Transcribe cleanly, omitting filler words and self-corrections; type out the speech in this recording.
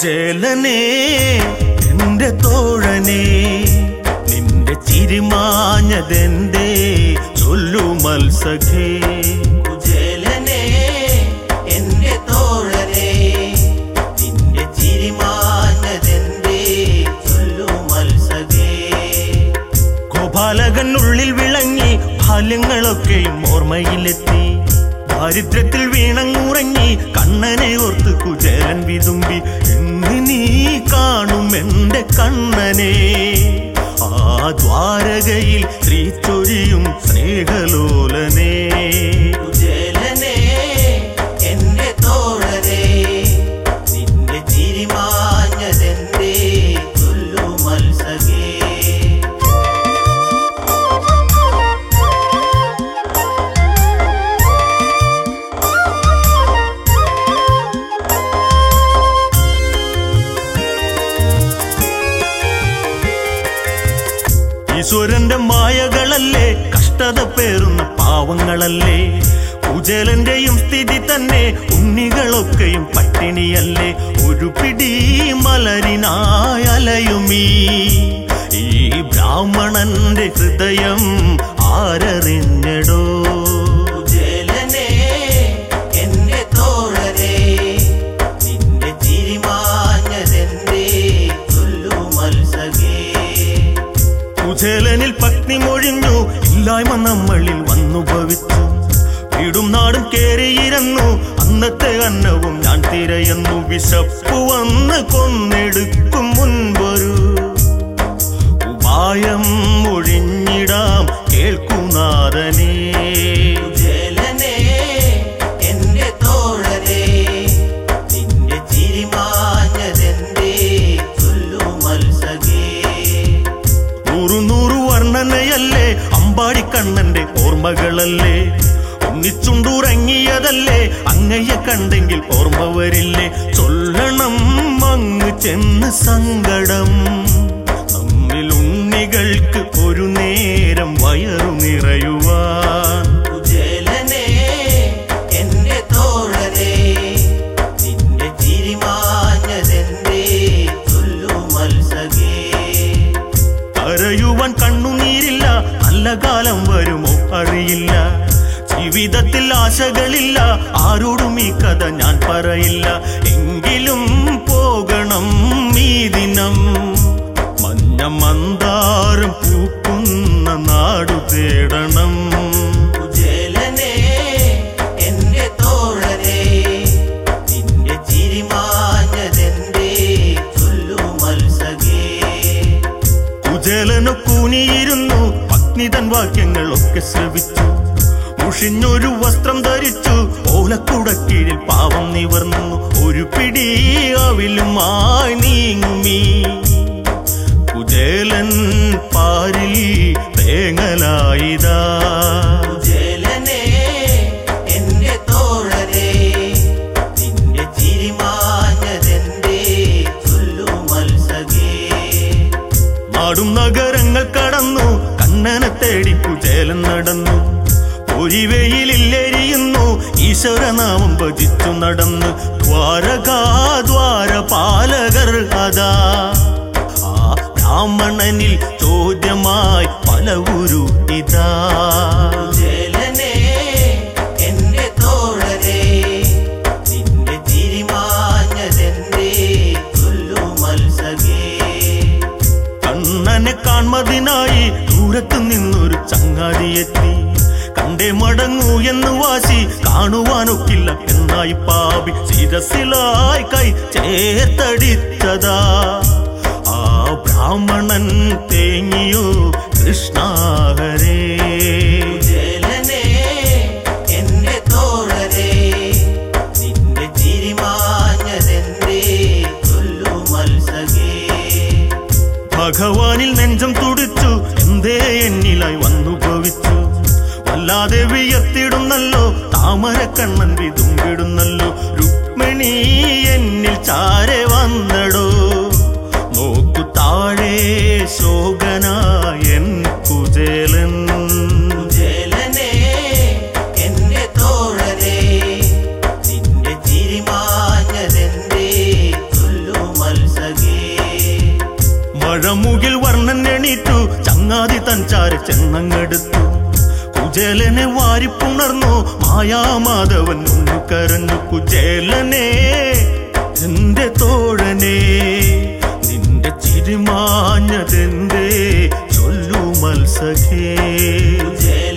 കുചേലനേ എന്റെ തോഴനേ, നിന്റെ ചിരിമാഞ്ഞതെന്തേ ചൊല്ലു മത്സഖേ. കുചേലനേ എന്റെ തോഴനേ, നിന്റെ ചിരിമാഞ്ഞതെന്തേ ചൊല്ലു മത്സഖേ. ഗോപാലകനുള്ളിൽ വിളങ്ങി ബാല്യങ്ങളൊക്കെയും ഓർമ്മയിലെത്തി. ദാരിദ്ര്യത്തിൽ വീണങ്ങുറങ്ങി കണ്ണനെ ഓർത്ത് കുചേലൻ വിതുമ്പി. എന്ന് നീ കാണും എന്റെ കണ്ണനെ, ആ ദ്വാരകയിൽ ശ്രീചൊരിയും സ്നേഹലോലനേ. കുചേലനേ എന്റെ തോഴനേ, നിന്റെ ചിരിമാഞ്ഞതെന്തേ ചൊല്ലു മത്സഖേ. ഈശ്വരന്റെ മായകളല്ലേ, കഷ്ടത പേറുന്ന പാവങ്ങളല്ലേ. കുചേലന്റെയും സ്ഥിതി തന്നെ, ഉണ്ണികളൊക്കെയും പട്ടിണിയല്ലേ. ഒരു പിടി മലരിനായലയുമീ ഈ ബ്രാഹ്മണന്റെ ഹൃദയം ആരറിഞ്ഞടോ. കുചേലനേ എന്റെ തോഴനേ, നിന്റെ ചിരിമാഞ്ഞതെന്തേ ചൊല്ലു മത്സഖേ. കുചേലനിൽ പത്നി മൊഴിഞ്ഞു, ഇല്ലായ്മ നമ്മളിൽ വന്നു ഭവിച്ചു. വീടും നാടും കേറിയിരുന്നു, അന്നത്തെ അന്നവും ഞാൻ തിരയുന്നു. വിശപ്പു വന്ന് കൊന്നെടുക്കും മുൻപൊരു ഉപായം ഒഴിഞ്ഞിടാം കേൾക്കുനാഥനേ. കുചേലനേ എന്റെ തോഴനേ, നിന്റെ ചിരിമാഞ്ഞതെന്തേ ചൊല്ലു മത്സഖേ. നൂറു വർണ്ണനയല്ലേ, അമ്പാടിക്കണ്ണന്റെ ഓർമ്മകളല്ലേ. ഒന്നിച്ചുണ്ടുറങ്ങിയതല്ലേ, അങ്ങയെ കണ്ടെങ്കിൽ ഓർമ്മ വരില്ലേ. ചൊല്ലണം അങ്ങ് ചെന്ന് സങ്കടം, നമ്മിൽ ഉണ്ണികൾക്ക് ഒരു നേരം വയറു നിറയുവാൻ. കുചേലനേ എന്റെ തോഴനേ, നിന്റെ ചിരിമാഞ്ഞതെന്തേ ചൊല്ലു മത്സഖേ. കരയുവാൻ കണ്ണുനീരില്ല, നല്ല കാലം വരുമോ അറിയില്ല. ജീവിതത്തിൽ ആശകളില്ല, ആരോടും ഈ കഥ ഞാൻ പറയില്ല. എങ്കിലും പോകണം ഈ ദിനം, മഞ്ഞ മന്ദാരം പൂക്കുന്ന നാടു തേടണം. കുചേലനേ എന്റെ തോഴനേ, നിന്റെ ചിരിമാഞ്ഞതെന്തേ ചൊല്ലു മത്സഖേ. കുചേലനു കൂനിയിരുന്നു, പത്നി തൻ വാക്യങ്ങളൊക്കെ ശ്രവിച്ചു. മുഷിഞ്ഞൊരു വസ്ത്രം ധരിച്ചു, ഓലക്കുടക്കീഴിൽ പാവം നിവർന്നു. ഒരു പിടി അവിലുമായി നീങ്ങുമീ കുചേലൻ പാരിൽ തേങ്ങലായിതാ. കുചേലനേ എന്റെ തോഴനേ, നിന്റെ ചിരിമാഞ്ഞതെന്തേ ചൊല്ലു മത്സഖേ. നാടും നഗരങ്ങൾ കടന്നു, കണ്ണനെ തേടി കുചേലൻ നടന്നു. പൊരിവെയിലെരിയുന്നു, ഈശ്വരനാമം ഭജിച്ചു നടന്ന്. ദ്വാരപാലകർ അതാ, ആ ബ്രാഹ്മണനിൽ ചോദ്യമായി പല ഗുരു ഇതാ. കുചേലനേ എന്റെ തോഴനേ, നിന്റെ ചിരിമാഞ്ഞതെന്തേ ചൊല്ലു മത്സഖേ. കണ്ണനെ കാൺമതിനായി ദൂരത്തു നിന്നൊരു ചങ്ങാതിയെത്തി. കണ്ടേ മടങ്ങൂ എന്ന് വാശി, കാണുവാനൊക്കില്ല എന്നായി പാപി. ശിരസിലായി കൈ ചേർത്തടിച്ചതാ, ആ ബ്രാഹ്മണൻ തേങ്ങിയോ കൃഷ്ണാഹരേ. കുചേലനേ എന്റെ തോഴനേ, നിന്റെ ചിരിമാഞ്ഞതെന്തേ ചൊല്ലു മത്സഖേ. ഭഗവാനിൽ നെഞ്ചം തുടിച്ചു, എന്തേ എന്നിലായി വന്നു ഭവിച്ചു. വല്ലാതെ വിയർത്തിടുന്നല്ലോ, താമരക്കണ്ണൻ വിതുമ്പിടുന്നല്ലോ. രുക്മിണി എന്നിൽ ചാരെ വന്നടോ, നോക്കു താഴെ ശോകനായൻ കുചേലൻ. കുചേലനേ എന്റെ തോഴനേ, നിന്റെ ചിരിമാഞ്ഞതെന്തേ ചൊല്ലു ചെന്നങ്ങെടുത്തു. കുചേലനെ വാരിപ്പുണർന്നു മായാമാധവൻ മുന്നു കരഞ്ഞു. കുചേലനെ എന്റെ തോഴനെ നിന്റെ ചിരിമാഞ്ഞതെന്തേ ചൊല്ലു മത്സഖേ.